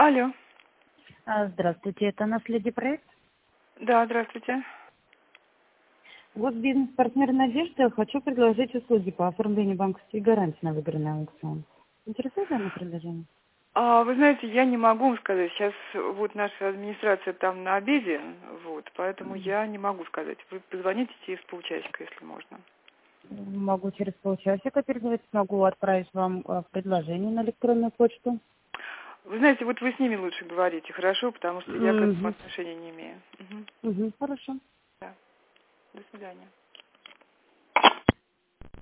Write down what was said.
Алло. Здравствуйте, это «Наследие проект». Да, здравствуйте. Вот бизнес-партнер «Надежда». Хочу предложить услуги по оформлению банковской гарантии на выигранный аукцион. Интересует данное предложение? Вы знаете, я не могу вам сказать. Сейчас вот наша администрация там на обеде, вот, поэтому я не могу сказать. Вы позвоните через полчасика, если можно. Могу через полчасика передать, могу отправить вам предложение на электронную почту. Вы знаете, вот вы с ними лучше говорите, хорошо, потому что я к этому отношения не имею. Хорошо. Да. До свидания.